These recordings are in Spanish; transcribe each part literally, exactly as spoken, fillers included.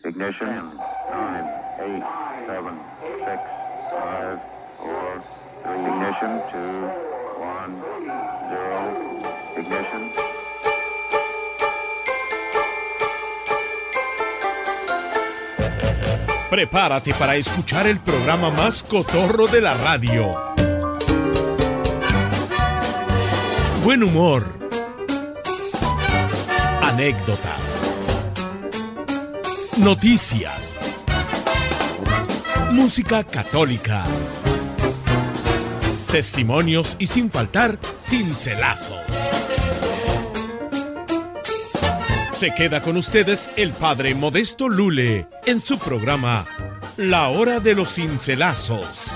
Ignition. nine, eight, seven, six, five, four, three. Ignition. two, one, zero. Ignition. Prepárate para escuchar el programa más cotorro de la radio. Buen humor. Anécdotas. Noticias. Música católica. Testimonios y sin faltar, cincelazos. Se queda con ustedes el padre Modesto Lule en su programa La Hora de los Cincelazos.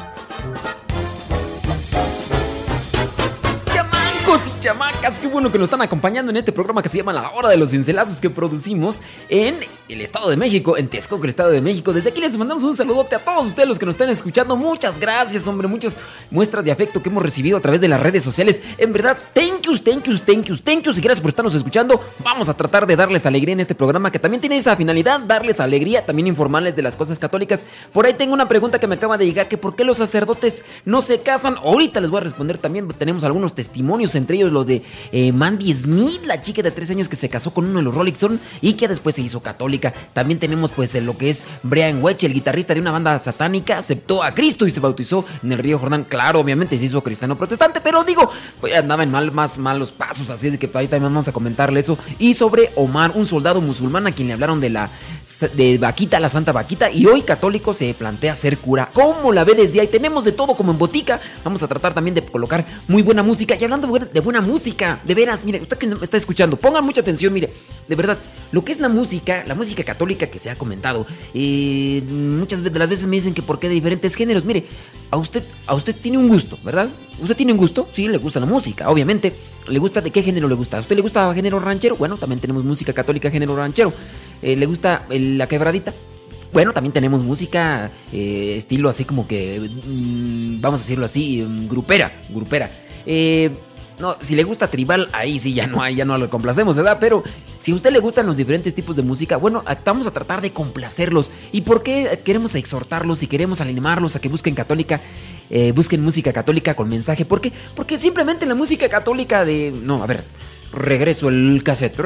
Chamacos y chamacas, qué bueno que nos están acompañando en este programa que se llama La Hora de los Cincelazos, que producimos en el Estado de México, en Texcoco, el Estado de México. Desde aquí les mandamos un saludote a todos ustedes los que nos están escuchando. Muchas gracias, hombre, muchas muestras de afecto que hemos recibido a través de las redes sociales. En verdad, thank yous, thank yous, thank yous, thank yous y gracias por estarnos escuchando. Vamos a tratar de darles alegría en este programa que también tiene esa finalidad, darles alegría, también informarles de las cosas católicas. Por ahí tengo una pregunta que me acaba de llegar, que por qué los sacerdotes no se casan. Ahorita les voy a responder también. Tenemos algunos testimonios, entre ellos lo de eh, Mandy Smith, la chica de tres años que se casó con uno de los Rolling Stones y que después se hizo católica. También tenemos pues lo que es Brian Welch, el guitarrista de una banda satánica, aceptó a Cristo y se bautizó en el río Jordán. Claro, obviamente se hizo cristiano protestante, pero digo, pues andaba en mal, más malos pasos, así es que ahí también vamos a comentarle eso. Y sobre Omar, un soldado musulmán a quien le hablaron de la de Vaquita, la Santa Vaquita, y hoy católico se plantea ser cura. ¿Cómo la ve desde ahí? Tenemos de todo como en botica. Vamos a tratar también de colocar muy buena música. Y hablando de buena, de buena música, de veras, mire, usted que me está escuchando, pongan mucha atención, mire, de verdad, lo que es la música, la música católica que se ha comentado, eh, muchas de las veces me dicen que por qué de diferentes géneros. Mire, a usted, a usted tiene un gusto, ¿verdad? ¿Usted tiene un gusto? Sí, le gusta la música, obviamente. ¿Le gusta de qué género le gusta? ¿A usted le gusta género ranchero? Bueno, también tenemos música católica género ranchero. Eh, ¿Le gusta el, la quebradita? Bueno, también tenemos música eh, estilo así como que, mmm, vamos a decirlo así, um, grupera, grupera. Eh... No, si le gusta tribal, ahí sí ya no hay, ya no lo complacemos, ¿verdad? Pero si a usted le gustan los diferentes tipos de música, bueno, vamos a tratar de complacerlos. ¿Y por qué queremos exhortarlos y queremos animarlos a que busquen católica, eh, busquen música católica con mensaje? ¿Por qué? Porque simplemente la música católica de... No, a ver, regreso el cassette.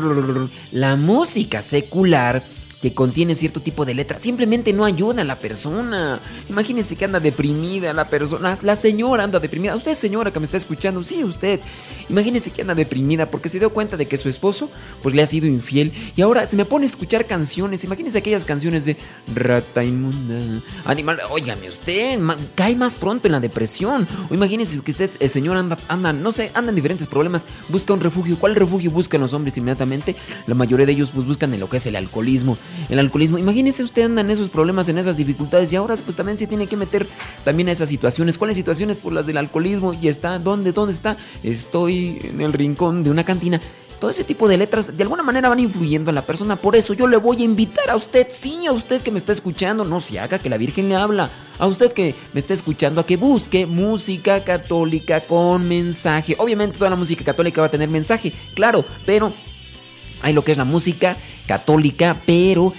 La música secular que contiene cierto tipo de letras simplemente no ayuda a la persona. Imagínense que anda deprimida la persona, la señora anda deprimida. Usted, señora que me está escuchando, sí, usted. Imagínense que anda deprimida porque se dio cuenta de que su esposo pues le ha sido infiel y ahora se me pone a escuchar canciones. Imagínense aquellas canciones de rata inmunda, animal. Óigame, usted ma, cae más pronto en la depresión. O imagínense que usted, el señor anda, anda, no sé, anda en diferentes problemas, busca un refugio. ¿Cuál refugio buscan los hombres inmediatamente? La mayoría de ellos pues buscan en lo que es el alcoholismo. El alcoholismo, imagínese usted anda en esos problemas, en esas dificultades y ahora pues también se tiene que meter también a esas situaciones. ¿Cuáles situaciones? Pues las del alcoholismo. Y está, ¿dónde? ¿Dónde está? Estoy en el rincón de una cantina. Todo ese tipo de letras de alguna manera van influyendo en la persona. Por eso yo le voy a invitar a usted, sí, a usted que me está escuchando, no se haga que la Virgen le habla. A usted que me está escuchando, a que busque música católica con mensaje. Obviamente toda la música católica va a tener mensaje, claro, pero hay lo que es la música católica, pero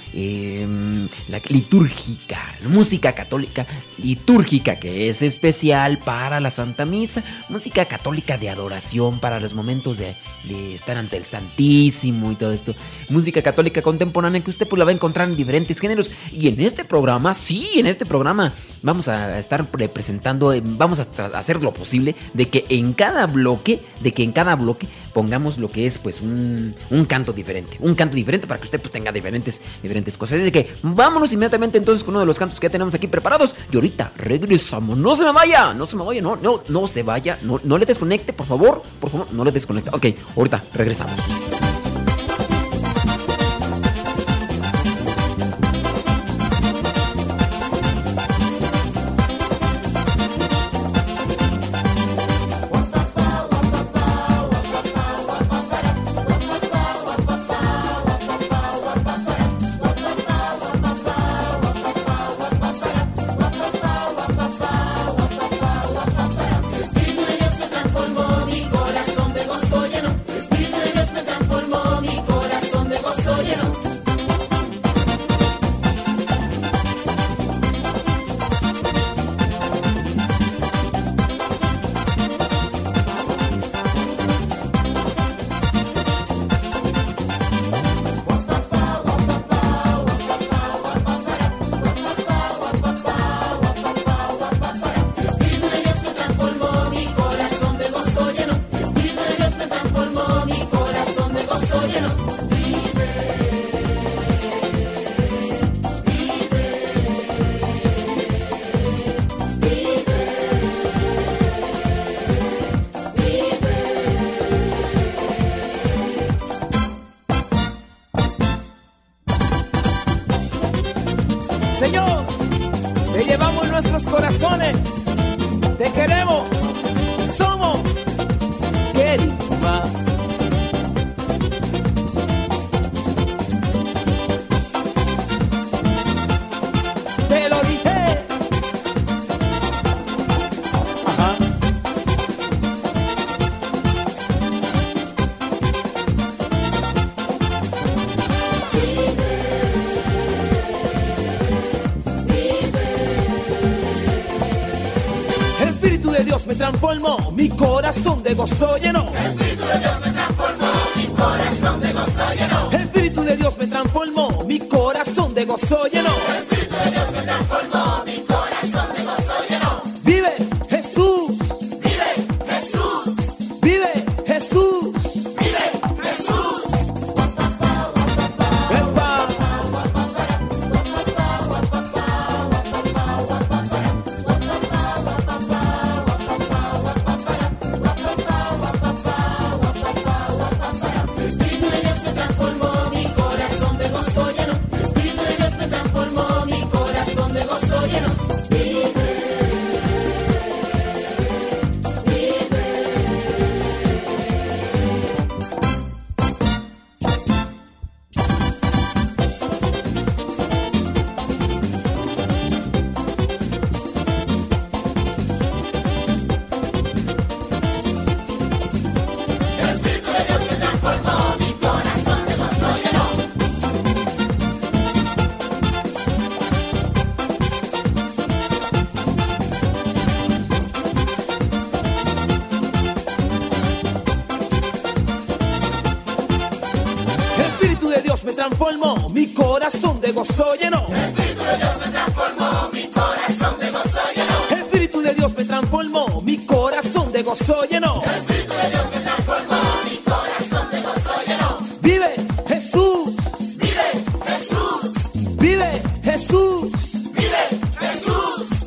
eh, la litúrgica, la música católica litúrgica, que es especial para la Santa Misa, música católica de adoración para los momentos de, de estar ante el Santísimo y todo esto, música católica contemporánea que usted pues la va a encontrar en diferentes géneros. Y en este programa, sí, en este programa vamos a estar presentando, vamos a hacer lo posible de que en cada bloque, de que en cada bloque pongamos lo que es pues un, un canto diferente, un canto diferente para que usted pues tenga diferentes, diferentes cosas. Así que vámonos inmediatamente entonces con uno de los cantos que ya tenemos aquí preparados y ahorita regresamos. No se me vaya, no se me vaya, no, no, no se vaya, no, no le desconecte, por favor, por favor, no le desconecte. Ok, ahorita regresamos. Espíritu de Dios me transformó, mi corazón de gozo llenó. Espíritu de Dios me transformó. Señor, te llevamos nuestros corazones, te queremos, somos Querigma. Te lo dije. Ajá. El Espíritu de Dios me transformó, mi corazón de gozo llenó. El Espíritu de Dios me transformó, mi corazón de gozo llenó. El Espíritu de Dios me transformó, mi corazón de gozo llenó. El Espíritu de Dios me transformó, mi corazón de gozo llenó. Vive Jesús, Vive Jesús, vive Jesús, vive Jesús. Epa. El Espíritu de Dios me transformó, mi corazón de gozo llenó. El Espíritu de Dios me transformó, mi corazón de gozo llenó. Vive, vive. El Espíritu de Dios me transformó, mi corazón de gozo llenó. El Espíritu de Dios me transformó, mi corazón de gozo llenó. El Espíritu de Dios me transformó, mi corazón de gozo llenó. El Espíritu de Dios me transformó, mi corazón de gozo llenó. El Espíritu de Dios me transformó, mi corazón de gozo llenó. Vive Jesús, Vive Jesús, vive Jesús. vive Jesús.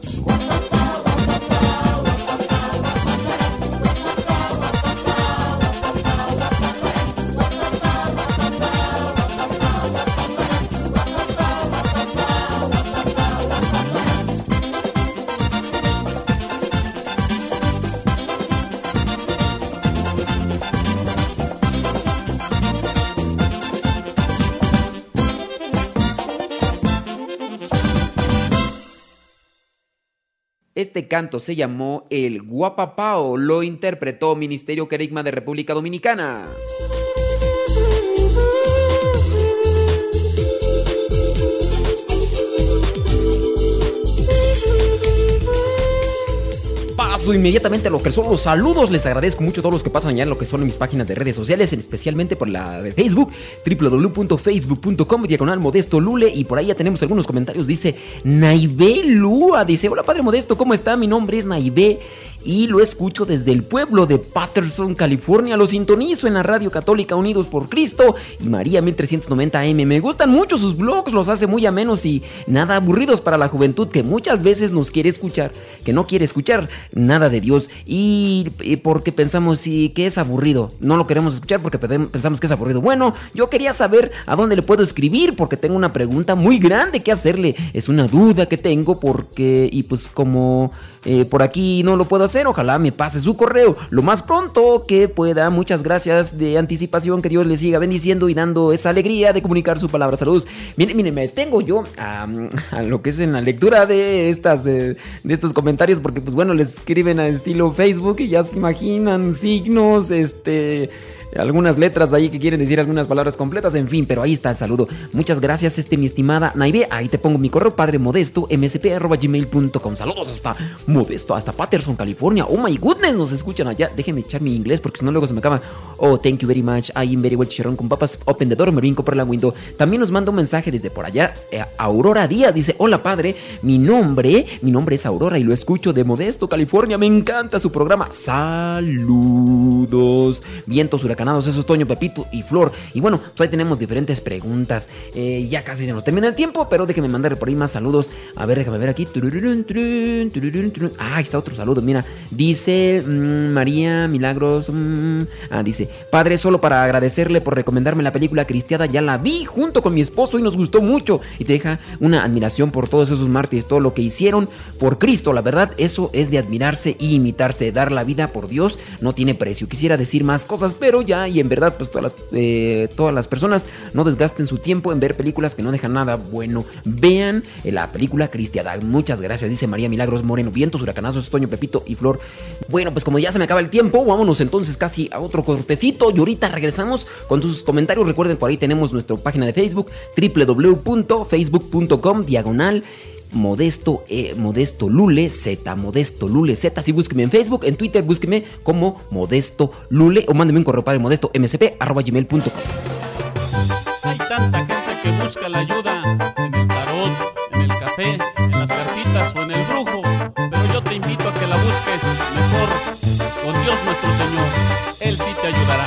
Este canto se llamó El Guapapao, lo interpretó Ministerio Querigma de República Dominicana. Paso inmediatamente a lo que son los saludos. Les agradezco mucho a todos los que pasan allá en lo que son en mis páginas de redes sociales, especialmente por la de Facebook, doble u doble u doble u punto facebook punto com, diagonal Modesto Lule, y por ahí ya tenemos algunos comentarios. Dice Naibé Lua, dice: hola Padre Modesto, ¿cómo está? Mi nombre es Naibé y lo escucho desde el pueblo de Patterson, California. Lo sintonizo en la Radio Católica Unidos por Cristo y María mil trescientos noventa A M. Me gustan mucho sus blogs, los hace muy amenos y nada aburridos para la juventud que muchas veces nos quiere escuchar, que no quiere escuchar nada de Dios, y, y porque pensamos sí, que es aburrido, no lo queremos escuchar porque pensamos que es aburrido. Bueno, yo quería saber a dónde le puedo escribir porque tengo una pregunta muy grande que hacerle, es una duda que tengo porque, y pues como eh, por aquí no lo puedo hacer, ojalá me pase su correo lo más pronto que pueda. Muchas gracias de anticipación, que Dios le siga bendiciendo y dando esa alegría de comunicar su palabra. Saludos. Miren, miren, me detengo yo a, a lo que es en la lectura de estas de, de estos comentarios porque pues bueno, les escriben a estilo Facebook y ya se imaginan signos, este, algunas letras ahí que quieren decir algunas palabras completas, en fin, pero ahí está el saludo. Muchas gracias, este, mi estimada Naibé. Ahí te pongo mi correo, padre modesto m s p arroba gmail punto com. Saludos hasta Modesto, hasta Patterson, California. Oh my goodness, nos escuchan allá. Déjenme echar mi inglés porque si no luego se me acaba. Oh, thank you very much. I am very well chicharrón con papas. Open the door, me brinco por la window. También nos manda un mensaje desde por allá. Eh, Aurora Díaz dice: hola padre, mi nombre, mi nombre es Aurora y lo escucho de Modesto, California. Me encanta su programa. Saludos. Vientos huracanes huracanados, eso es Toño, Pepito y Flor. Y bueno, pues ahí tenemos diferentes preguntas. Eh, ya casi se nos termina el tiempo, pero déjenme mandar por ahí más saludos. A ver, déjame ver aquí. Ah, ahí está otro saludo, mira. Dice mmm, María Milagros. Mmm, ah, dice, padre, solo para agradecerle por recomendarme la película Cristiada. Ya la vi junto con mi esposo y nos gustó mucho. Y te deja una admiración por todos esos mártires, todo lo que hicieron por Cristo. La verdad, eso es de admirarse y imitarse. Dar la vida por Dios no tiene precio. Quisiera decir más cosas, pero ya, y en verdad, pues todas las, eh, todas las personas no desgasten su tiempo en ver películas que no dejan nada bueno. Vean la película Cristiada. Muchas gracias, dice María Milagros Moreno. Vientos huracanazos, Toño, Pepito y Flor. Bueno, pues como ya se me acaba el tiempo, vámonos entonces casi a otro cortecito y ahorita regresamos con tus comentarios. Recuerden, por ahí tenemos nuestra página de Facebook, doble u doble u doble u punto facebook punto com diagonal Modesto, eh, Modesto Lule Z, Modesto Lule Z. Así búsqueme en Facebook, en Twitter, búsqueme como Modesto Lule o mándeme un correo padre modesto msp arroba gmail punto com. Hay tanta gente que busca la ayuda en el tarot, en el café, en las cartitas o en el brujo, pero yo te invito a que la busques mejor con Dios nuestro Señor. Él sí te ayudará.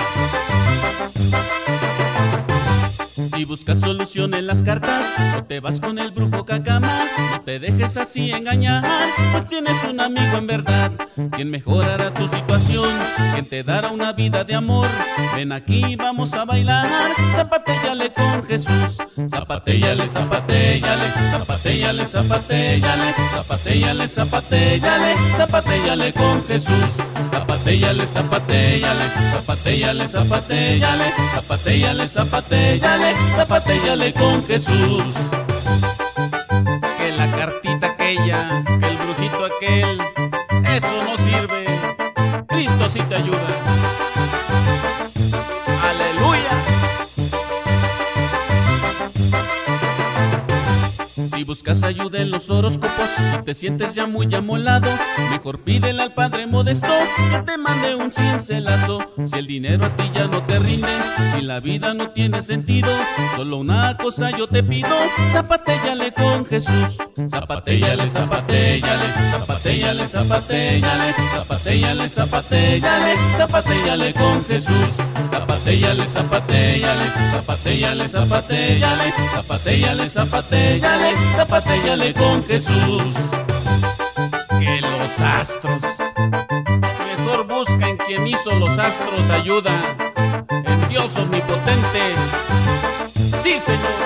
Si buscas solución en las cartas, o te vas con el brujo cacama, no te dejes así engañar, pues tienes un amigo en verdad, quien mejorará tu situación, quien te dará una vida de amor. Ven aquí, vamos a bailar, zapatéllale con Jesús. Zapatéllale, zapatéllale, zapatéllale, zapatéllale, zapatéllale, zapatéllale, zapatéllale con Jesús. Zapatéllale, zapatéllale, zapatéllale, zapatéllale, zapatéllale, zapatéllale, zapatéllale con Jesús. Que la cartita aquella, que el brujito aquel, eso no sirve. Cristo sí te ayuda. Aleluya. Si buscas ayuda en los horóscopos, si te sientes ya muy amolado, mejor pídele al Padre Modesto que te mande un cincelazo. Si el dinero a ti ya no te rinde, si la vida no tiene sentido, solo una cosa yo te pido, zapatéllale con Jesús. Zapatéllale, zapatéllale, zapatéllale, zapatéllale, zapatéllale, zapatéllale, zapatéllale con Jesús. Zapatéllale, zapatéllale, zapatéllale, zapatéllale, zapatéllale, zapatéllale, zapatéllale con Jesús. Que los astros, mejor busca en quien hizo los astros ayuda, en Dios omnipotente. Sí, Señor.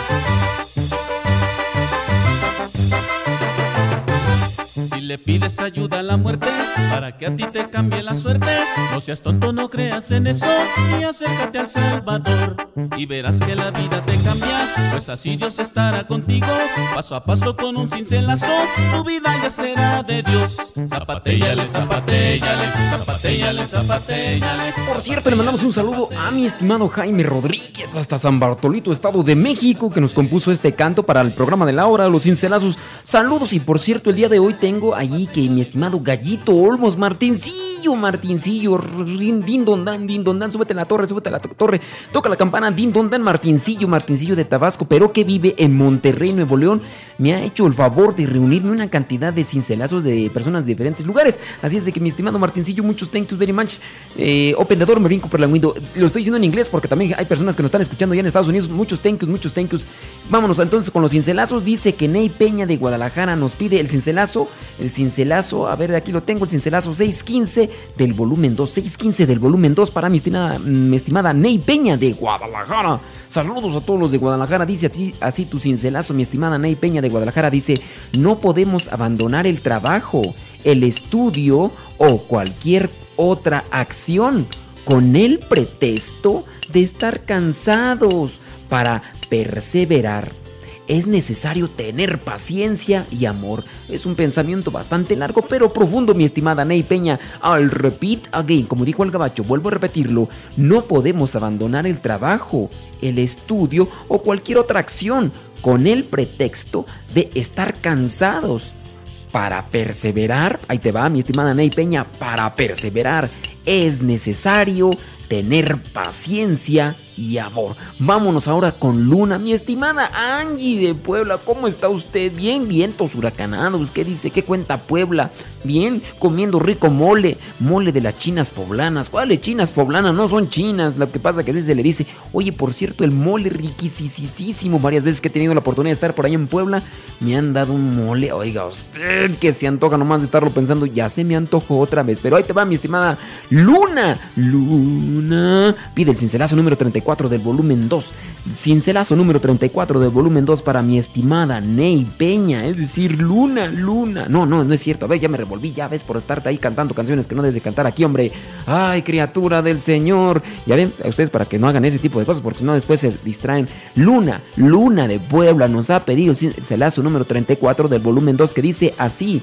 Si le pides ayuda a la muerte para que a ti te cambie la suerte, no seas tonto, no creas en eso y acércate al Salvador y verás que la vida te cambia, pues así Dios estará contigo, paso a paso con un cincelazo, tu vida ya será de Dios. Zapatéllale, zapatéllale, zapatéllale, zapatéllale. Por cierto, le mandamos un saludo a mi estimado Jaime Rodríguez hasta San Bartolito, Estado de México, que nos compuso este canto para el programa de la hora de los cincelazos. Saludos. Y por cierto, el día de hoy tengo allí que mi estimado Gallito Olmos, Martincillo, Martincillo, din don dan, din don dan, súbete a la torre, súbete a la torre, toca la campana, din don dan, Martincillo, Martincillo de Tabasco, pero que vive en Monterrey, Nuevo León, me ha hecho el favor de reunirme una cantidad de cincelazos de personas de diferentes lugares. Así es de que mi estimado Martincillo, muchos thank you very much. Eh, open the door, me brinco por la window. Lo estoy diciendo en inglés porque también hay personas que nos están escuchando ya en Estados Unidos. Muchos thank yous, muchos thank yous. Vámonos entonces con los cincelazos. Dice que Ney Peña de Guadalajara nos pide el cincelazo. El cincelazo, a ver, de aquí lo tengo, el cincelazo seiscientos quince del volumen dos. seiscientos quince del volumen dos para mi estimada, mi estimada Ney Peña de Guadalajara. Saludos a todos los de Guadalajara. Dice así, así tu cincelazo, mi estimada Ney Peña de Guadalajara. Dice: no podemos abandonar el trabajo, el estudio o cualquier otra acción con el pretexto de estar cansados para perseverar. Es necesario tener paciencia y amor. Es un pensamiento bastante largo pero profundo, mi estimada Ney Peña. I'll repeat again, como dijo el gabacho, vuelvo a repetirlo. No podemos abandonar el trabajo, el estudio o cualquier otra acción con el pretexto de estar cansados para perseverar. Ahí te va, mi estimada Ney Peña. Para perseverar es necesario tener paciencia y amor. Vámonos ahora con Luna, mi estimada Angie de Puebla. ¿Cómo está usted? Bien, vientos huracanados. ¿Qué dice? ¿Qué cuenta Puebla? Bien, comiendo rico mole, mole de las chinas poblanas. ¿Cuáles chinas poblanas? No son chinas, lo que pasa que así se le dice. Oye, por cierto, el mole riquisísimo. Varias veces que he tenido la oportunidad de estar por allá en Puebla, me han dado un mole. Oiga, usted que se antoja nomás de estarlo pensando, ya se me antojó otra vez. Pero ahí te va, mi estimada Luna. Luna, pide el cincelazo número treinta y cuatro del volumen dos. Cincelazo número treinta y cuatro del volumen dos para mi estimada Ney Peña. Es decir, Luna, Luna. No, no, no es cierto. A ver, ya me revolví, ya ves, por estarte ahí cantando canciones que no debes de cantar aquí, hombre. Ay, criatura del Señor. Ya ven, a ustedes para que no hagan ese tipo de cosas, porque si no después se distraen. Luna, Luna de Puebla nos ha pedido el cincelazo número treinta y cuatro del volumen dos, que dice así: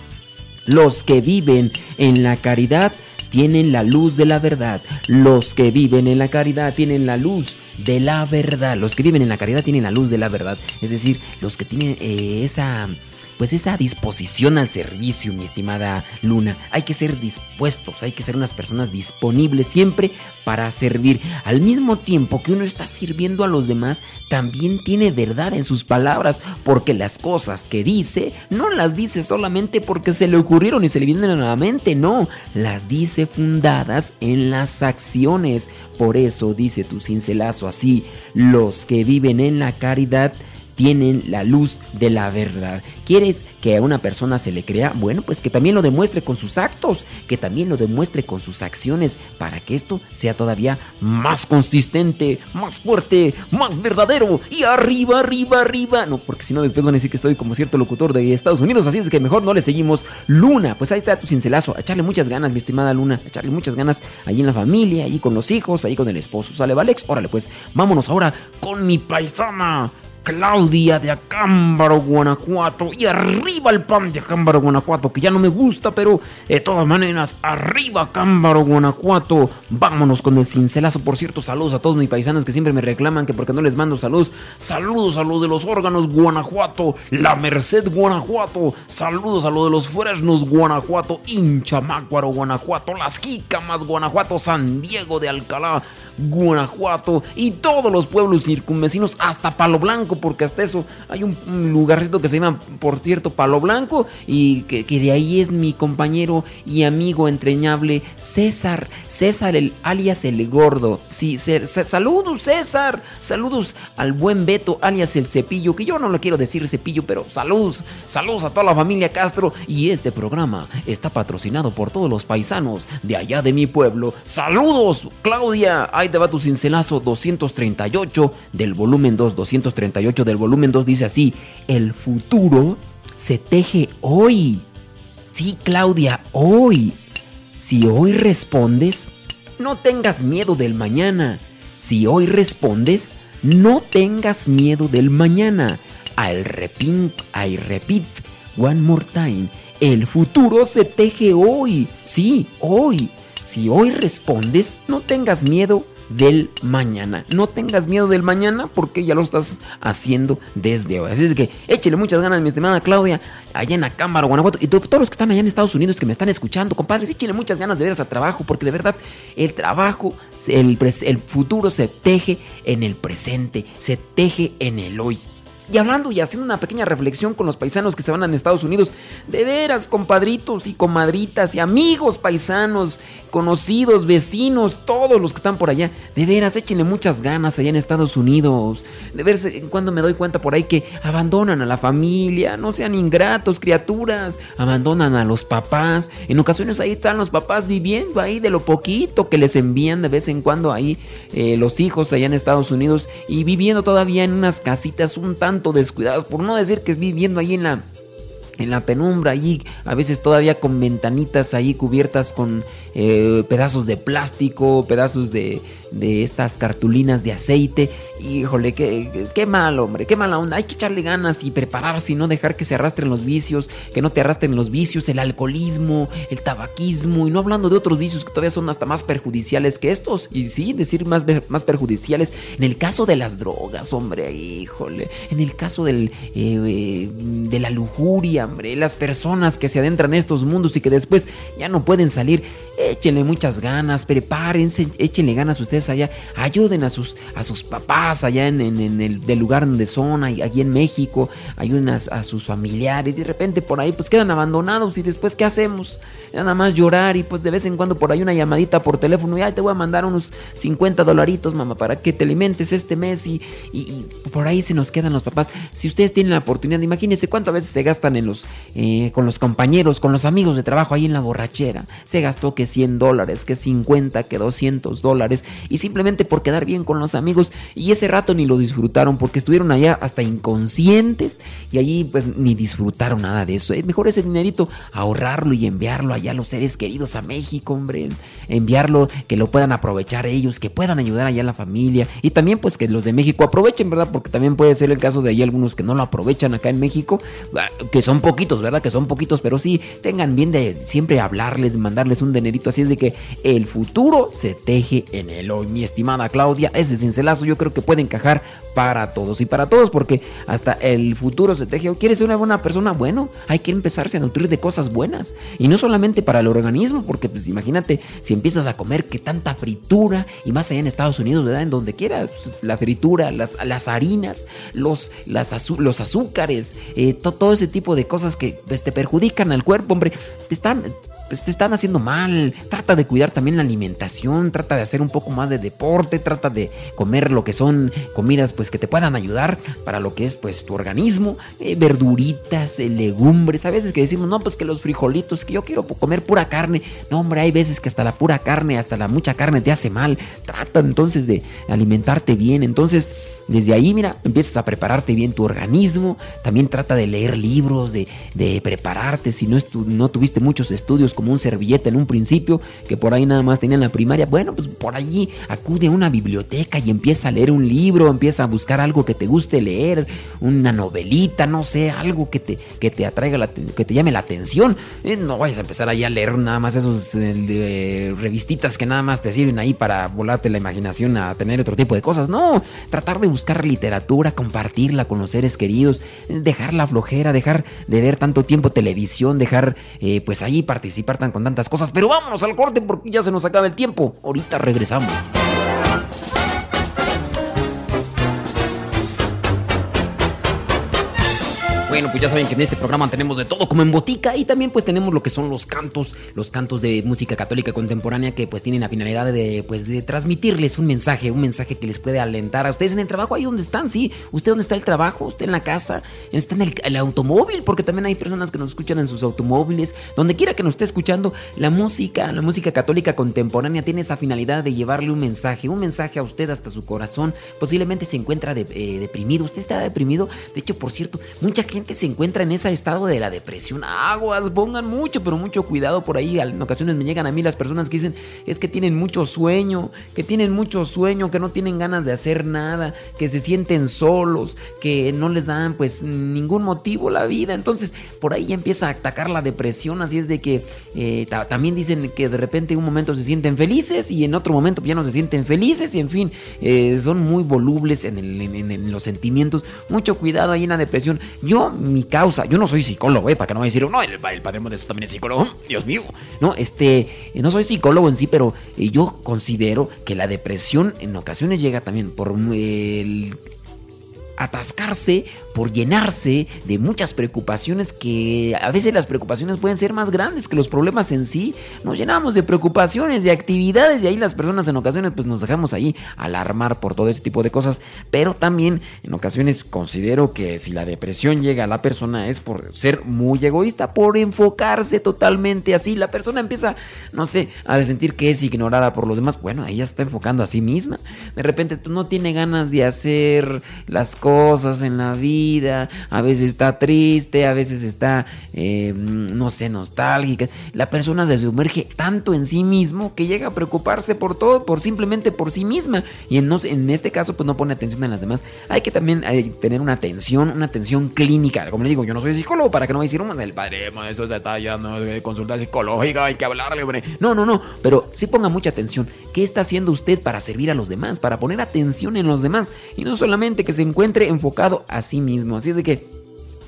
los que viven en la caridad tienen la luz de la verdad. Los que viven en la caridad tienen la luz de la verdad. Los que viven en la caridad tienen la luz de la verdad. Es decir, los que tienen eh, esa... pues esa disposición al servicio, mi estimada Luna. Hay que ser dispuestos, hay que ser unas personas disponibles siempre para servir. Al mismo tiempo que uno está sirviendo a los demás, también tiene verdad en sus palabras, porque las cosas que dice, no las dice solamente porque se le ocurrieron y se le vienen a la mente, no, las dice fundadas en las acciones. Por eso dice tu cincelazo así: los que viven en la caridad tienen la luz de la verdad. ¿Quieres que a una persona se le crea? Bueno, pues que también lo demuestre con sus actos, que también lo demuestre con sus acciones, para que esto sea todavía más consistente, más fuerte, más verdadero. Y arriba, arriba, arriba. No, porque si no después van a decir que estoy como cierto locutor de Estados Unidos, así es que mejor no le seguimos. Luna, pues ahí está tu cincelazo. A echarle muchas ganas, mi estimada Luna. A echarle muchas ganas allí en la familia, allí con los hijos, ahí con el esposo. ¿Sale, Valex? Órale, pues vámonos ahora con mi paisana Claudia de Acámbaro, Guanajuato. Y arriba el pan de Acámbaro, Guanajuato, que ya no me gusta, pero de todas maneras, arriba Acámbaro, Guanajuato. Vámonos con el cincelazo. Por cierto, saludos a todos mis paisanos que siempre me reclaman que porque no les mando saludos. Saludos a los de los órganos, Guanajuato. La Merced, Guanajuato. Saludos a los de los Fresnos, Guanajuato. Inchamácuaro, Guanajuato. Las Jícamas, Guanajuato. San Diego de Alcalá, Guanajuato, y todos los pueblos circunvecinos, hasta Palo Blanco, porque hasta eso hay un, un lugarcito que se llama, por cierto, Palo Blanco, y que, que de ahí es mi compañero y amigo entrañable César, César el alias el Gordo. Sí, se, se, saludos César, saludos al buen Beto alias el Cepillo, que yo no le quiero decir Cepillo, pero saludos, saludos a toda la familia Castro. Y este programa está patrocinado por todos los paisanos de allá de mi pueblo. Saludos, Claudia. Ahí te va tu cincelazo doscientos treinta y ocho del volumen dos. Doscientos treinta y ocho del volumen dos dice así: el futuro se teje hoy. Sí, Claudia, hoy. Si hoy respondes, no tengas miedo del mañana. Si hoy respondes, no tengas miedo del mañana. I'll repeat, I repeat one more time. El futuro se teje hoy. Sí, hoy. Si hoy respondes, no tengas miedo del mañana. No tengas miedo del mañana, porque ya lo estás haciendo desde hoy. Así es que échele muchas ganas, mi estimada Claudia, allá en Acámbaro, Guanajuato. Y todos los que están allá en Estados Unidos que me están escuchando, compadres, échele muchas ganas de veras al trabajo, porque de verdad el trabajo, el, el futuro se teje en el presente, se teje en el hoy. Y hablando y haciendo una pequeña reflexión con los paisanos que se van a Estados Unidos, de veras, compadritos y comadritas y amigos paisanos, conocidos, vecinos, todos los que están por allá, de veras, échenle muchas ganas allá en Estados Unidos. De veras, cuando me doy cuenta por ahí que abandonan a la familia, no sean ingratos, criaturas, abandonan a los papás. En ocasiones ahí están los papás viviendo ahí de lo poquito que les envían de vez en cuando ahí eh, los hijos allá en Estados Unidos, y viviendo todavía en unas casitas un tanto descuidadas, por no decir que es viviendo ahí en la en la penumbra, allí a veces todavía con ventanitas ahí cubiertas con eh, pedazos de plástico, pedazos de, de estas cartulinas de aceite. Híjole, qué, qué mal, hombre, qué mala onda. Hay que echarle ganas y prepararse y no dejar que se arrastren los vicios, que no te arrastren los vicios, el alcoholismo, el tabaquismo, y no hablando de otros vicios que todavía son hasta más perjudiciales que estos, y sí, decir más, más perjudiciales. En el caso de las drogas, hombre, híjole, en el caso del, eh, de la lujuria, hombre, las personas que se adentran en estos mundos y que después ya no pueden salir, échenle muchas ganas, prepárense, échenle ganas ustedes ustedes allá, ayuden a sus, a sus papás allá en, en, en el del lugar donde son, allí en México, ayuden a, a sus familiares, y de repente por ahí pues quedan abandonados, y después ¿qué hacemos? Nada más llorar, y pues de vez en cuando por ahí una llamadita por teléfono, y ay, te voy a mandar unos cincuenta dolaritos, mamá, para que te alimentes este mes, y, y, y por ahí se nos quedan los papás. Si ustedes tienen la oportunidad, imagínense cuántas veces se gastan en los, eh, con los compañeros, con los amigos de trabajo ahí en la borrachera. Se gastó que cien dólares, que cincuenta, que doscientos dólares, y simplemente por quedar bien con los amigos, y ese rato ni lo disfrutaron porque estuvieron allá hasta inconscientes, y allí pues ni disfrutaron nada de eso. Es mejor ese dinerito ahorrarlo y enviarlo allá a los seres queridos a México, hombre, enviarlo, que lo puedan aprovechar ellos, que puedan ayudar allá a la familia, y también pues que los de México aprovechen, ¿verdad? Porque también puede ser el caso de ahí algunos que no lo aprovechan acá en México, que son poquitos, ¿verdad? Que son poquitos, pero sí tengan bien de siempre hablarles, mandarles un dinerito. Así es de que el futuro se teje en el hoy, mi estimada Claudia. Ese cincelazo yo creo que puede encajar para todos y para todos, porque hasta el futuro se teje. ¿Quieres ser una buena persona? Bueno, hay que empezarse a nutrir de cosas buenas, y no solamente para el organismo, porque pues imagínate si empiezas a comer que tanta fritura, y más allá en Estados Unidos, ¿verdad? En donde quiera, pues, la fritura, las, las harinas, los, las azu- los azúcares, eh, to- todo ese tipo de cosas que pues, te perjudican al cuerpo, hombre, te están... pues te están haciendo mal. Trata de cuidar también la alimentación, trata de hacer un poco más de deporte, trata de comer lo que son comidas pues que te puedan ayudar para lo que es pues tu organismo, eh, verduritas, eh, legumbres. A veces que decimos, no, pues que los frijolitos, que yo quiero comer pura carne. No, hombre, hay veces que hasta la pura carne, hasta la mucha carne te hace mal. Trata entonces de alimentarte bien. Entonces, desde ahí, mira, empiezas a prepararte bien tu organismo. También trata de leer libros, de, de prepararte. Si no, estu- no tuviste muchos estudios como un servilleta en un principio, que por ahí nada más tenían la primaria, bueno, pues por allí acude a una biblioteca y empieza a leer un libro, empieza a buscar algo que te guste leer, una novelita, no sé, algo que te, que te atraiga, la, que te llame la atención. Eh, no vayas a empezar ahí a leer nada más esos eh, de, revistitas que nada más te sirven ahí para volarte la imaginación a tener otro tipo de cosas. No, tratar de buscar literatura, compartirla con los seres queridos, dejar la flojera, dejar de ver tanto tiempo televisión, dejar eh, pues ahí participar tan con tantas cosas. Pero vámonos al corte porque ya se nos acaba el tiempo. Ahorita regresamos. Bueno, pues ya saben que en este programa tenemos de todo como en botica, y también pues tenemos lo que son los cantos, los cantos de música católica contemporánea, que pues tienen la finalidad de pues de transmitirles un mensaje, un mensaje que les puede alentar a ustedes en el trabajo, ahí donde están, sí, usted donde está el trabajo, usted en la casa, está en el, el automóvil, porque también hay personas que nos escuchan en sus automóviles, donde quiera que nos esté escuchando. La música, la música católica contemporánea tiene esa finalidad de llevarle un mensaje, un mensaje a usted hasta su corazón. Posiblemente se encuentra de, eh, deprimido, usted está deprimido. De hecho, por cierto, mucha gente se encuentra en ese estado de la depresión. Aguas, pongan mucho, pero mucho cuidado por ahí. En ocasiones me llegan a mí las personas que dicen es que tienen mucho sueño, que tienen mucho sueño, que no tienen ganas de hacer nada, que se sienten solos, que no les dan pues ningún motivo la vida. Entonces por ahí empieza a atacar la depresión. Así es de que eh, ta- también dicen que de repente en un momento se sienten felices y en otro momento ya no se sienten felices, y en fin, eh, son muy volubles en, el, en, en los sentimientos. Mucho cuidado ahí en la depresión. Yo mi causa, yo no soy psicólogo, eh, para que no me decir, no, el, el padre Modesto también es psicólogo, Dios mío, no, este, no soy psicólogo en sí, pero eh, yo considero que la depresión en ocasiones llega también por eh, el atascarse, por llenarse de muchas preocupaciones, que a veces las preocupaciones pueden ser más grandes que los problemas en sí. Nos llenamos de preocupaciones, de actividades, y ahí las personas en ocasiones pues nos dejamos ahí alarmar por todo ese tipo de cosas. Pero también en ocasiones considero que si la depresión llega a la persona es por ser muy egoísta, por enfocarse totalmente así. La persona empieza, no sé, a sentir que es ignorada por los demás. Bueno, ella está enfocando a sí misma. De repente no tiene ganas de hacer las cosas en la vida. A veces está triste, a veces está, eh, no sé, nostálgica. La persona se sumerge tanto en sí mismo que llega a preocuparse por todo, por simplemente por sí misma. Y en, no, en este caso, pues no pone atención en las demás. Hay que también hay, tener una atención, una atención clínica. Como le digo, yo no soy psicólogo, para que no me digan, el padre, eso es detalle, no es consulta psicológica, hay que hablarle, hombre. No, no, no, pero sí ponga mucha atención. ¿Qué está haciendo usted para servir a los demás? Para poner atención en los demás. Y no solamente que se encuentre enfocado a sí mismo. Así es de que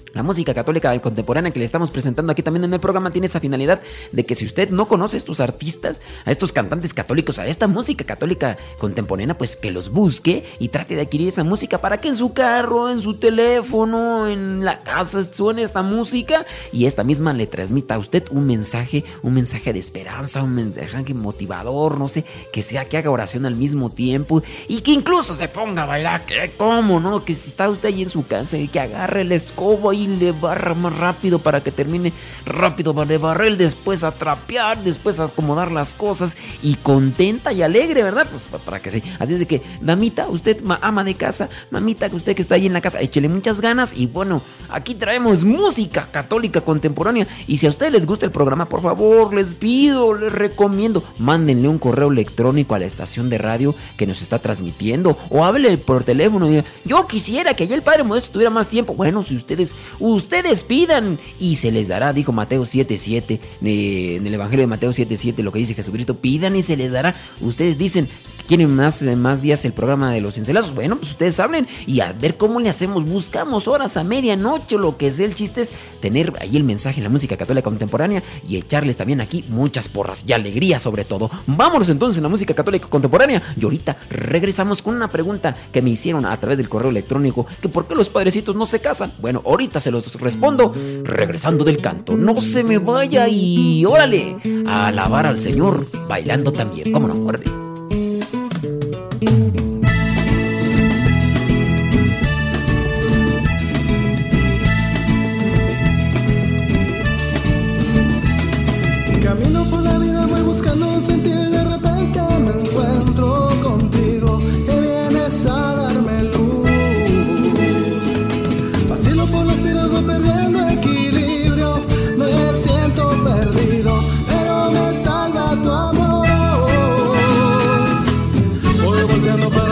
La música católica contemporánea que le estamos presentando aquí también en el programa tiene esa finalidad de que si usted no conoce a estos artistas, a estos cantantes católicos, a esta música católica contemporánea, pues que los busque y trate de adquirir esa música para que en su carro, en su teléfono, en la casa suene esta música y esta misma le transmita a usted un mensaje, un mensaje de esperanza, un mensaje motivador, no sé, que sea que haga oración al mismo tiempo y que incluso se ponga a bailar, que cómo, ¿no? Que si está usted ahí en su casa y que agarre el escobo y le barra más rápido para que termine rápido de barrer, después a trapear, después a acomodar las cosas y contenta y alegre, ¿verdad? Pues para que sí. Así es de que, damita, usted ama de casa, mamita, que usted que está ahí en la casa, échele muchas ganas y bueno, aquí traemos música católica contemporánea y si a ustedes les gusta el programa, por favor, les pido, les recomiendo, mándenle un correo electrónico a la estación de radio que nos está transmitiendo o háblenle por teléfono y digan, yo quisiera que allá el Padre Modesto tuviera más tiempo. Bueno, si ustedes Ustedes pidan y se les dará, dijo Mateo siete siete, eh, en el Evangelio de Mateo siete siete, lo que dice Jesucristo, pidan y se les dará. Ustedes dicen, ¿quieren más, más días el programa de los cincelazos? Bueno, pues ustedes hablen y a ver cómo le hacemos. Buscamos horas a medianoche, lo que sea. El chiste es tener ahí el mensaje en la música católica contemporánea y echarles también aquí muchas porras y alegría sobre todo. Vámonos entonces en la música católica contemporánea y ahorita regresamos con una pregunta que me hicieron a través del correo electrónico, que por qué los padrecitos no se casan. Bueno, ahorita se los respondo regresando del canto. No se me vaya y órale, a alabar al Señor bailando también. ¿Cómo no? Órale. Camino por la vida, voy buscando un sentido y de repente me encuentro contigo, que vienes a darme luz. Vacilo por las tiras, voy perdiendo equilibrio, me siento perdido, pero me salva tu amor. Voy volteando para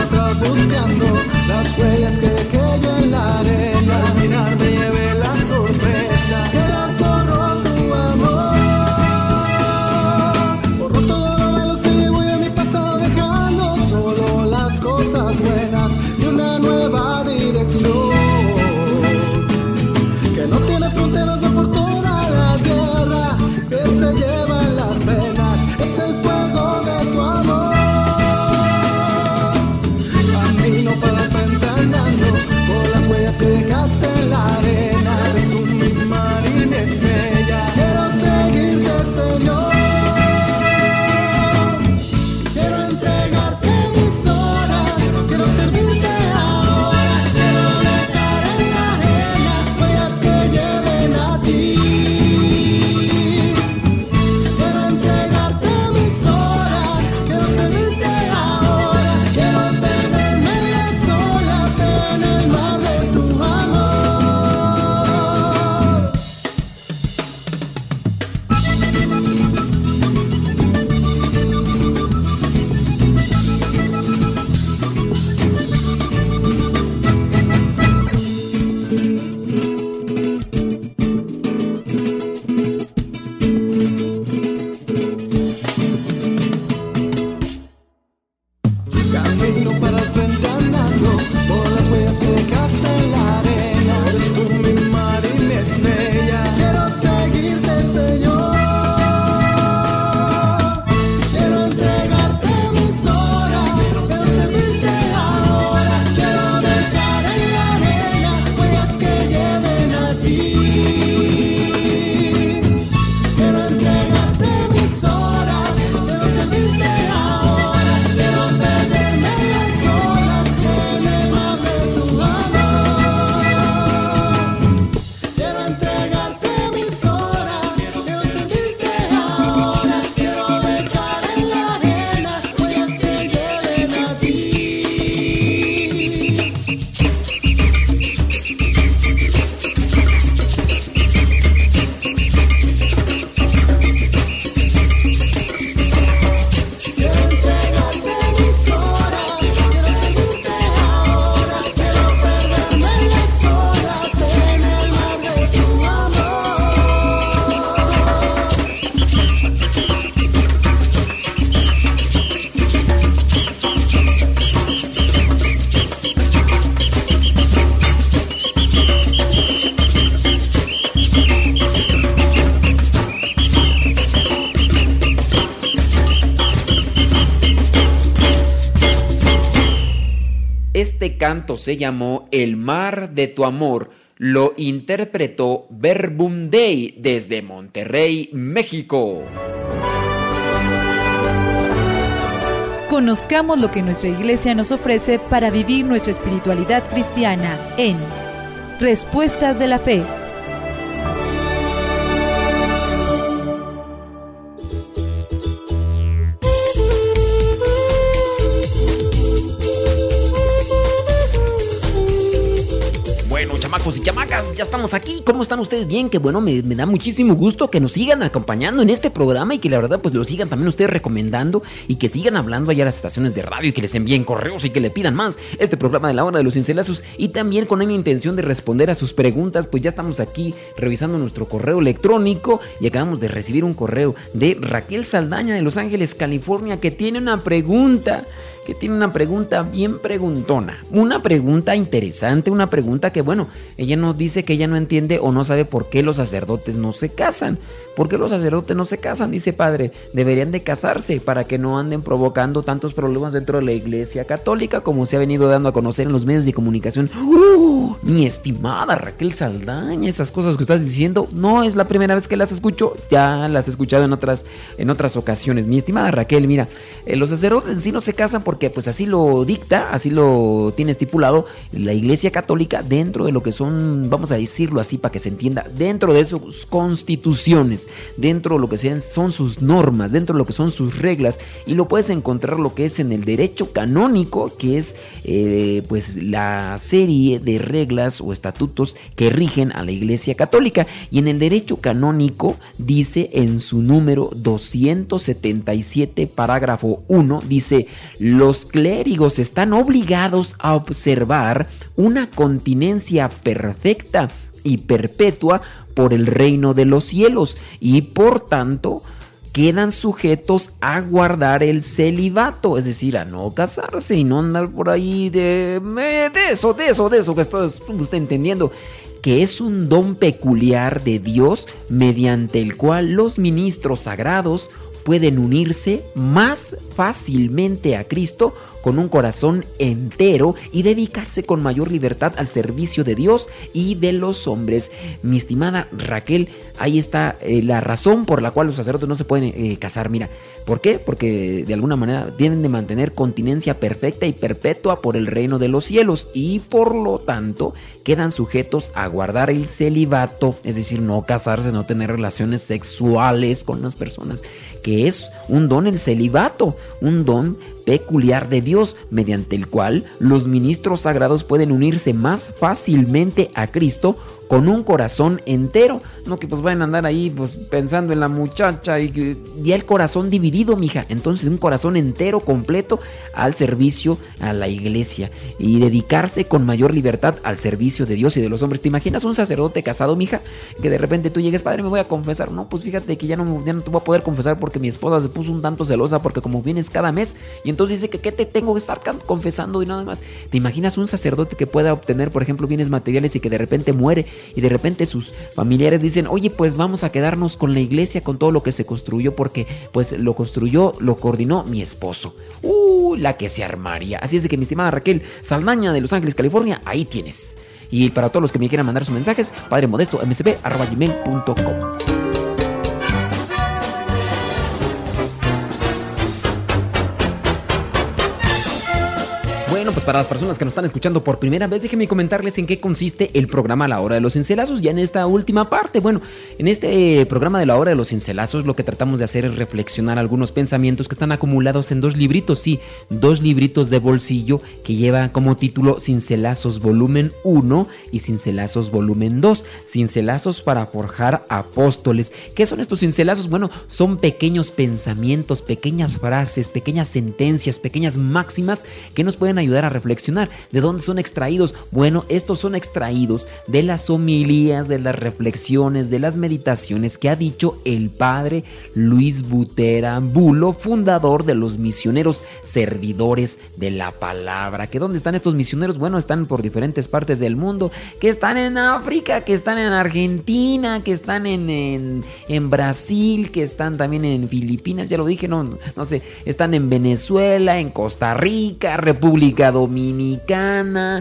canto se llamó El mar de tu amor. Lo interpretó Verbum Dei desde Monterrey, México. Conozcamos lo que nuestra iglesia nos ofrece para vivir nuestra espiritualidad cristiana en Respuestas de la Fe. Chamacos y chamacas, ya estamos aquí. ¿Cómo están ustedes? Bien, que bueno, me, me da muchísimo gusto que nos sigan acompañando en este programa y que la verdad pues lo sigan también ustedes recomendando y que sigan hablando allá a las estaciones de radio y que les envíen correos y que le pidan más este programa de la hora de los cincelazos, y también con la intención de responder a sus preguntas. Pues ya estamos aquí revisando nuestro correo electrónico y acabamos de recibir un correo de Raquel Saldaña de Los Ángeles, California, que tiene una pregunta que tiene una pregunta bien preguntona, una pregunta interesante, una pregunta que, bueno, ella nos dice que ella no entiende o no sabe por qué los sacerdotes no se casan. ¿Por qué los sacerdotes no se casan? Dice, padre, deberían de casarse para que no anden provocando tantos problemas dentro de la Iglesia Católica como se ha venido dando a conocer en los medios de comunicación. ¡Uh! Mi estimada Raquel Saldaña, esas cosas que estás diciendo no es la primera vez que las escucho, ya las he escuchado en otras, en otras ocasiones. Mi estimada Raquel, mira, eh, los sacerdotes en sí no se casan porque que pues así lo dicta, así lo tiene estipulado la Iglesia Católica dentro de lo que son, vamos a decirlo así para que se entienda, dentro de sus constituciones, dentro de lo que sean, son sus normas, dentro de lo que son sus reglas, y lo puedes encontrar lo que es en el derecho canónico, que es eh, pues la serie de reglas o estatutos que rigen a la Iglesia Católica. Y en el derecho canónico dice en su número doscientos setenta y siete, parágrafo uno, dice: los Los clérigos están obligados a observar una continencia perfecta y perpetua por el reino de los cielos, y por tanto quedan sujetos a guardar el celibato, es decir, a no casarse y no andar por ahí de, de eso, de eso, de eso que está usted entendiendo, que es un don peculiar de Dios mediante el cual los ministros sagrados pueden unirse más fácilmente a Cristo con un corazón entero y dedicarse con mayor libertad al servicio de Dios y de los hombres. Mi estimada Raquel, ahí está eh, la razón por la cual los sacerdotes no se pueden eh, casar. Mira, ¿por qué? Porque de alguna manera tienen de mantener continencia perfecta y perpetua por el reino de los cielos, y por lo tanto quedan sujetos a guardar el celibato, es decir, no casarse, no tener relaciones sexuales con las personas, que es un don, el celibato, un don peculiar de Dios, mediante el cual los ministros sagrados pueden unirse más fácilmente a Cristo con un corazón entero. No que pues vayan a andar ahí pues pensando en la muchacha y ya el corazón dividido, mija. Entonces un corazón entero, completo al servicio a la iglesia, y dedicarse con mayor libertad al servicio de Dios y de los hombres. ¿Te imaginas un sacerdote casado, mija, que de repente tú llegues, padre, me voy a confesar? No, pues fíjate que ya no, ya no te voy a poder confesar porque mi esposa se puso un tanto celosa porque como vienes cada mes, y entonces dice que qué te tengo que estar confesando y nada más. ¿Te imaginas un sacerdote que pueda obtener, por ejemplo, bienes materiales y que de repente muere, y de repente sus familiares dicen, oye, pues vamos a quedarnos con la iglesia, con todo lo que se construyó, porque pues lo construyó, lo coordinó mi esposo? Uh, la que se armaría. Así es de que, mi estimada Raquel Saldaña de Los Ángeles, California, ahí tienes. Y para todos los que me quieran mandar sus mensajes, padre modesto m c b arroba gmail punto com. Bueno, pues para las personas que nos están escuchando por primera vez, déjenme comentarles en qué consiste el programa La Hora de los Cincelazos. Ya en esta última parte, bueno, en este programa de La Hora de los Cincelazos lo que tratamos de hacer es reflexionar algunos pensamientos que están acumulados en dos libritos, sí, dos libritos de bolsillo que llevan como título Cincelazos volumen uno y Cincelazos volumen dos, Cincelazos para forjar apóstoles. ¿Qué son estos cincelazos? Bueno, son pequeños pensamientos, pequeñas frases, pequeñas sentencias, pequeñas máximas que nos pueden ayudar a reflexionar. ¿De dónde son extraídos? Bueno, estos son extraídos de las homilías, de las reflexiones, de las meditaciones que ha dicho el padre Luis Butera Bulo, fundador de los misioneros servidores de la palabra. ¿Que dónde están estos misioneros? Bueno, están por diferentes partes del mundo, que están en África, que están en Argentina, que están en, en, en Brasil, que están también en Filipinas, ya lo dije, no, no sé, están en Venezuela, en Costa Rica, República Dominicana,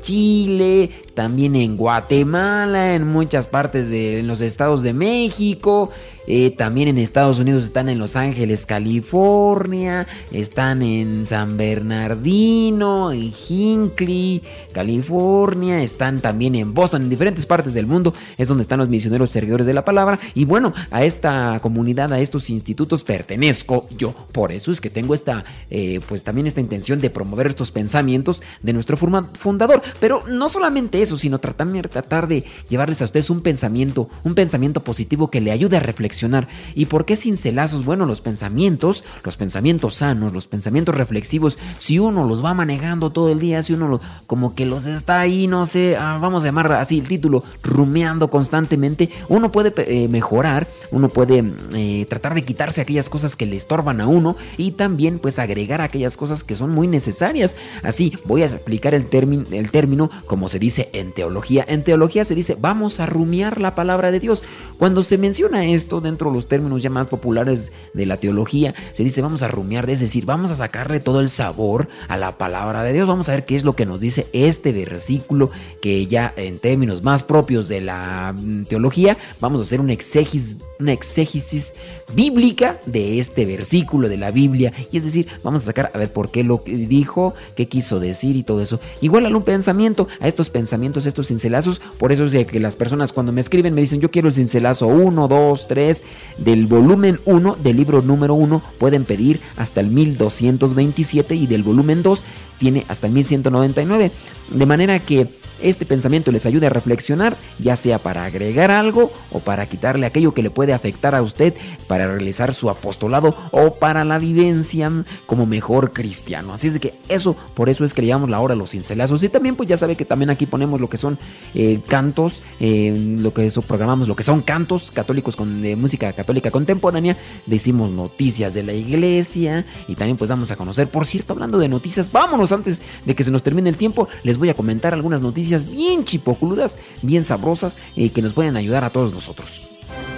Chile, también en Guatemala, en muchas partes de en los estados de México, eh, también en Estados Unidos están en Los Ángeles, California, están en San Bernardino, en Hinckley, California, están también en Boston, en diferentes partes del mundo es donde están los misioneros servidores de la palabra. Y bueno, a esta comunidad, a estos institutos pertenezco yo, por eso es que tengo esta, eh, pues también esta intención de promover estos pensamientos de nuestro fundador, pero no solamente eso, sino tratar, tratar de llevarles a ustedes un pensamiento, un pensamiento positivo que le ayude a reflexionar. ¿Y por qué cincelazos? Bueno, los pensamientos, los pensamientos sanos, los pensamientos reflexivos, si uno los va manejando todo el día, si uno lo, como que los está ahí, no sé, ah, vamos a llamar así el título, rumeando constantemente, uno puede eh, mejorar, uno puede eh, tratar de quitarse aquellas cosas que le estorban a uno y también pues agregar aquellas cosas que son muy necesarias. Así voy a explicar el, términ, el término como se dice en teología. En teología se dice vamos a rumiar la palabra de Dios. Cuando se menciona esto dentro de los términos ya más populares de la teología, se dice vamos a rumiar, es decir, vamos a sacarle todo el sabor a la palabra de Dios. Vamos a ver qué es lo que nos dice este versículo, que ya en términos más propios de la teología vamos a hacer un exégesis, una exégesis bíblica de este versículo de la Biblia, y es decir, vamos a sacar a ver por qué lo dijo, qué quiso decir y todo eso. Igual a un pensamiento, a estos pensamientos, estos cincelazos, por eso es que las personas cuando me escriben me dicen yo quiero el cincelazo uno, dos, tres del volumen uno del libro número uno, pueden pedir hasta el mil doscientos veintisiete, y del volumen dos tiene hasta el mil ciento noventa y nueve, de manera que este pensamiento les ayude a reflexionar, ya sea para agregar algo o para quitarle aquello que le puede afectar a usted para realizar su apostolado o para la vivencia como mejor cristiano. Así es de que eso, por eso es que le llamamos la hora de los cincelazos. Y también pues ya sabe que también aquí ponemos lo que son eh, cantos, eh, lo que eso programamos, lo que son cantos católicos con de música católica contemporánea. Decimos noticias de la iglesia y también pues damos a conocer. Por cierto, hablando de noticias, vámonos antes de que se nos termine el tiempo, les voy a comentar algunas noticias bien chipocludas, bien sabrosas, eh, que nos pueden ayudar a todos nosotros.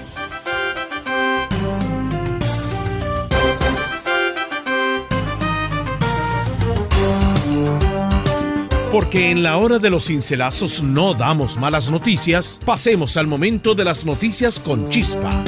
Porque en la hora de los cincelazos no damos malas noticias, pasemos al momento de las noticias con Chispa.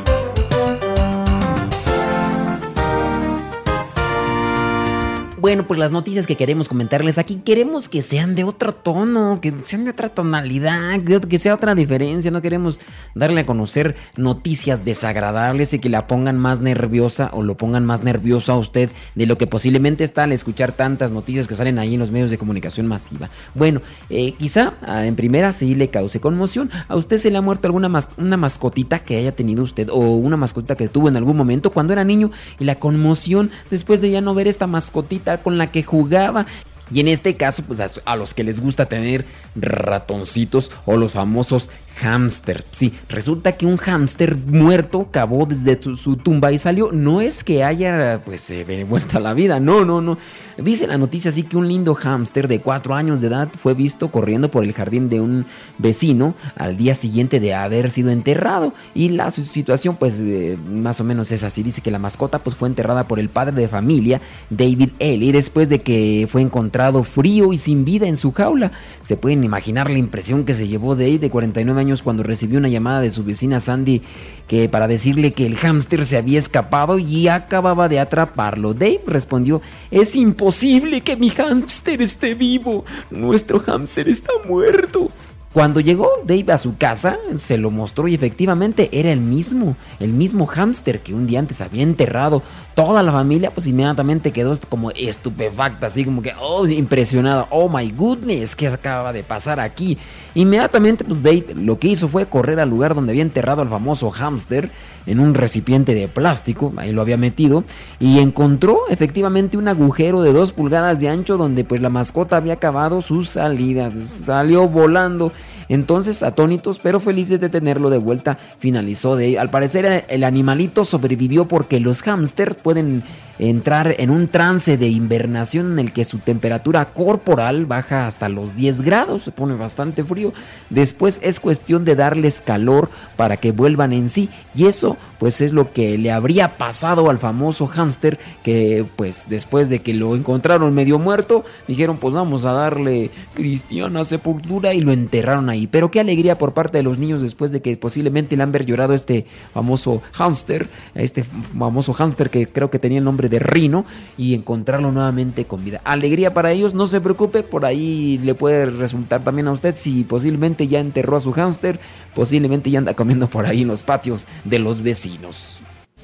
Bueno, pues las noticias que queremos comentarles aquí, queremos que sean de otro tono, que sean de otra tonalidad, que sea otra diferencia. No queremos darle a conocer noticias desagradables y que la pongan más nerviosa o lo pongan más nervioso a usted de lo que posiblemente está al escuchar tantas noticias que salen ahí en los medios de comunicación masiva. Bueno, eh, quizá en primera sí le cause conmoción. ¿A usted se le ha muerto alguna mas- una mascotita que haya tenido usted o una mascotita que tuvo en algún momento cuando era niño, y la conmoción después de ya no ver esta mascotita con la que jugaba? Y en este caso, pues a, a los que les gusta tener ratoncitos o los famosos hámster. Sí, resulta que un hámster muerto cavó desde su, su tumba y salió. No es que haya pues eh, vuelto a la vida, no, no, no. Dice la noticia así que un lindo hámster de cuatro años de edad fue visto corriendo por el jardín de un vecino al día siguiente de haber sido enterrado. Y la situación pues eh, más o menos es así. Dice que la mascota pues fue enterrada por el padre de familia, David Ely, después de que fue encontrado frío y sin vida en su jaula. Se pueden imaginar la impresión que se llevó Dave, de cuarenta y nueve años, cuando recibió una llamada de su vecina Sandy que para decirle que el hámster se había escapado y acababa de atraparlo. Dave respondió: es imposible que mi hámster esté vivo, nuestro hámster está muerto. Cuando llegó Dave a su casa, se lo mostró y efectivamente era el mismo, el mismo hámster que un día antes había enterrado. Toda la familia pues inmediatamente quedó como estupefacta, así como que, oh, impresionada. Oh my goodness, ¿qué acaba de pasar aquí? Inmediatamente pues Dave lo que hizo fue correr al lugar donde había enterrado al famoso hámster en un recipiente de plástico, ahí lo había metido, y encontró efectivamente un agujero de dos pulgadas de ancho donde pues la mascota había acabado su salida, salió volando. Entonces, atónitos pero felices de tenerlo de vuelta, finalizó Dave. Al parecer el animalito sobrevivió porque los hámsters pueden entrar en un trance de hibernación en el que su temperatura corporal baja hasta los diez grados, se pone bastante frío. Después es cuestión de darles calor para que vuelvan en sí. Y eso pues es lo que le habría pasado al famoso hámster, que pues después de que lo encontraron medio muerto, dijeron pues vamos a darle cristiana sepultura y lo enterraron ahí. Pero qué alegría por parte de los niños después de que posiblemente le han ver llorado a este famoso hámster, a este famoso hámster que creo que tenía el nombre de Rino, y encontrarlo nuevamente con vida. Alegría para ellos, no se preocupe, por ahí le puede resultar también a usted si posiblemente ya enterró a su hámster, posiblemente ya anda comiendo por ahí en los patios de los vecinos.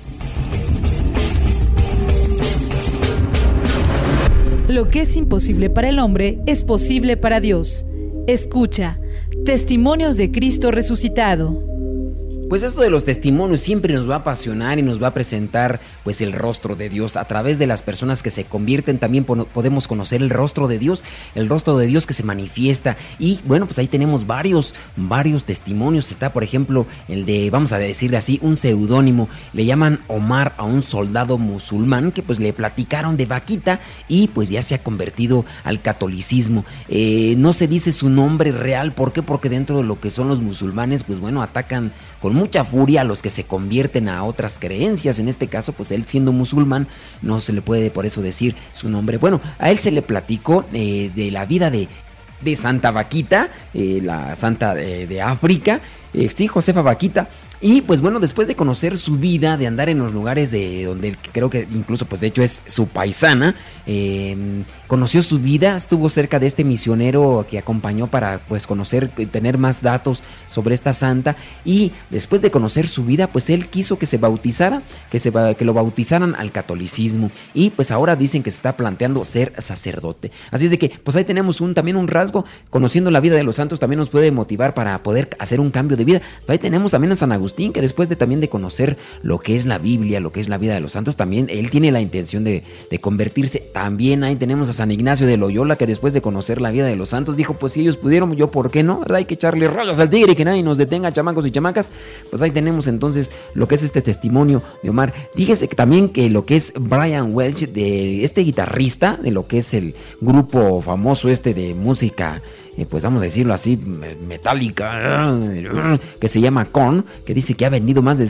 Lo que es imposible para el hombre es posible para Dios. Escucha, Testimonios de Cristo Resucitado. Pues esto de los testimonios siempre nos va a apasionar y nos va a presentar pues el rostro de Dios. A través de las personas que se convierten también podemos conocer el rostro de Dios, el rostro de Dios que se manifiesta. Y bueno, pues ahí tenemos varios, varios testimonios. Está por ejemplo el de, vamos a decirle así, un seudónimo. Le llaman Omar a un soldado musulmán que pues le platicaron de vaquita y pues ya se ha convertido al catolicismo. Eh, no se dice su nombre real, ¿por qué? Porque dentro de lo que son los musulmanes, pues bueno, atacan con mucha furia a los que se convierten a otras creencias. En este caso, pues él siendo musulmán, no se le puede por eso decir su nombre. Bueno, a él se le platicó eh, de la vida de, de Santa Vaquita, eh, la santa de, de África, eh, sí, Josefa Vaquita. Y pues bueno, después de conocer su vida, de andar en los lugares de donde creo que incluso pues de hecho es su paisana, eh, conoció su vida, estuvo cerca de este misionero que acompañó para pues conocer, tener más datos sobre esta santa. Y después de conocer su vida, pues él quiso que se bautizara, que, se, que lo bautizaran al catolicismo. Y pues ahora dicen que se está planteando ser sacerdote. Así es de que pues ahí tenemos un, también un rasgo, conociendo la vida de los santos también nos puede motivar para poder hacer un cambio de vida. Pero ahí tenemos también a San Agustín, que después de también de conocer lo que es la Biblia, lo que es la vida de los santos, también él tiene la intención de, de convertirse. También ahí tenemos a San Ignacio de Loyola, que después de conocer la vida de los santos dijo, pues si ellos pudieron, yo por qué no, ¿verdad? Hay que echarle rayos al tigre y que nadie nos detenga, chamacos y chamacas. Pues ahí tenemos entonces lo que es este testimonio de Omar. Fíjese que también que lo que es Brian Welch, de este guitarrista, de lo que es el grupo famoso este de música, pues vamos a decirlo así, metálica, que se llama Korn, que dice que ha vendido más de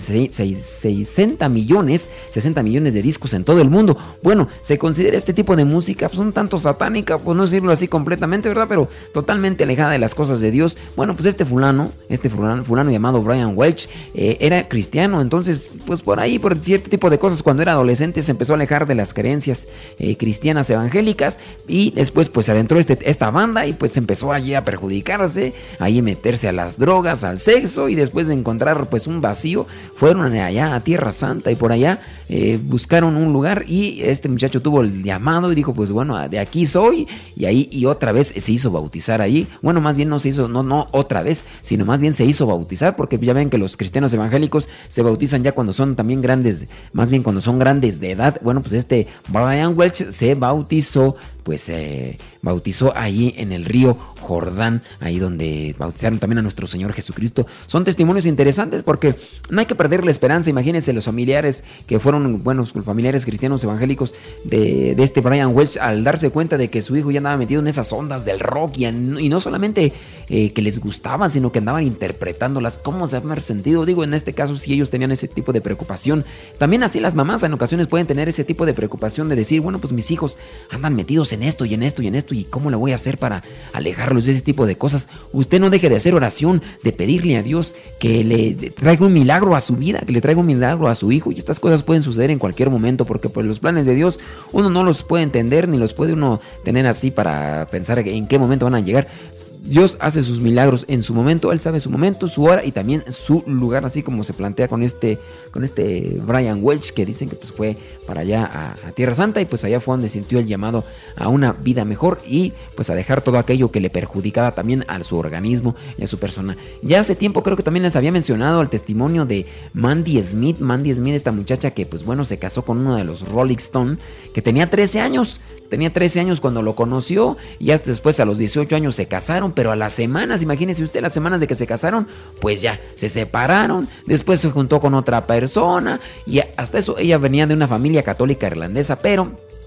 sesenta millones de discos en todo el mundo. Bueno, se considera este tipo de música pues un tanto satánica, pues no decirlo así completamente, ¿verdad? Pero totalmente alejada de las cosas de Dios. Bueno, pues este fulano, este fulano, fulano llamado Brian Welch, eh, era cristiano, entonces pues por ahí, por cierto tipo de cosas, cuando era adolescente se empezó a alejar de las creencias eh, cristianas evangélicas, y después pues se adentró este, esta banda y pues empezó a allí a perjudicarse, ahí meterse a las drogas, al sexo, y después de encontrar pues un vacío, fueron allá a Tierra Santa y por allá eh, buscaron un lugar, y este muchacho tuvo el llamado y dijo pues bueno, de aquí soy, y ahí y otra vez se hizo bautizar allí. Bueno, más bien no se hizo, no, no otra vez, sino más bien se hizo bautizar, porque ya ven que los cristianos evangélicos se bautizan ya cuando son también grandes, más bien cuando son grandes de edad. Bueno, pues este Brian Welch se bautizó, pues eh, bautizó ahí en el río Jordán, ahí donde bautizaron también a nuestro Señor Jesucristo. Son testimonios interesantes porque no hay que perder la esperanza. Imagínense los familiares que fueron, bueno, familiares cristianos evangélicos de, de este Brian Welch, al darse cuenta de que su hijo ya andaba metido en esas ondas del rock, y, y no solamente eh, que les gustaban, sino que andaban interpretándolas, cómo se haber sentido. Digo, en este caso, si ellos tenían ese tipo de preocupación, también así las mamás en ocasiones pueden tener ese tipo de preocupación de decir, bueno, pues mis hijos andan metidos en esto y en esto y en esto, y cómo le voy a hacer para alejarlos de ese tipo de cosas. Usted no deje de hacer oración, de pedirle a Dios que le traiga un milagro a su vida, que le traiga un milagro a su hijo, y estas cosas pueden suceder en cualquier momento, porque pues los planes de Dios uno no los puede entender, ni los puede uno tener así para pensar en qué momento van a llegar. Dios hace sus milagros en su momento, Él sabe su momento, su hora y también su lugar, así como se plantea con este, con este Brian Welch, que dicen que pues fue para allá a, a Tierra Santa, y pues allá fue donde sintió el llamado a una vida mejor, y pues a dejar todo aquello que le perjudicaba también a su organismo y a su persona. Ya hace tiempo creo que también les había mencionado el testimonio de Mandy Smith. Mandy Smith, esta muchacha que pues bueno, se casó con uno de los Rolling Stone, que tenía trece años. Tenía trece años cuando lo conoció, y hasta después a los dieciocho años se casaron, pero a las semanas, imagínese usted, las semanas de que se casaron, pues ya se separaron. Después se juntó con otra persona, y hasta eso ella venía de una familia católica irlandesa, pero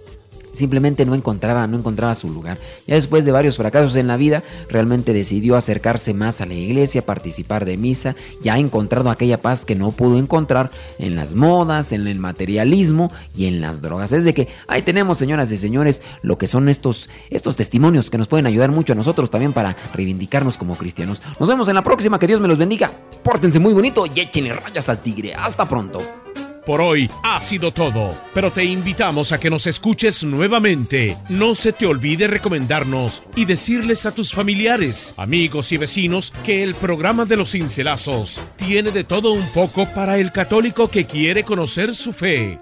simplemente no encontraba, no encontraba su lugar. Ya después de varios fracasos en la vida, realmente decidió acercarse más a la iglesia, participar de misa, ya ha encontrado aquella paz que no pudo encontrar en las modas, en el materialismo y en las drogas. Es de que ahí tenemos, señoras y señores, lo que son estos, estos testimonios que nos pueden ayudar mucho a nosotros también para reivindicarnos como cristianos. Nos vemos en la próxima, que Dios me los bendiga. Pórtense muy bonito y échenle rayas al tigre. Hasta pronto. Por hoy ha sido todo, pero te invitamos a que nos escuches nuevamente. No se te olvide recomendarnos y decirles a tus familiares, amigos y vecinos que el programa de los Cincelazos tiene de todo un poco para el católico que quiere conocer su fe.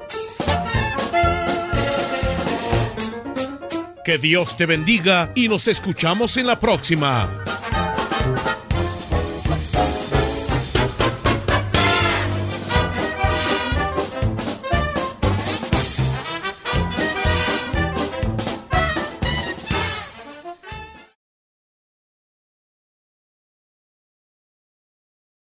Que Dios te bendiga y nos escuchamos en la próxima.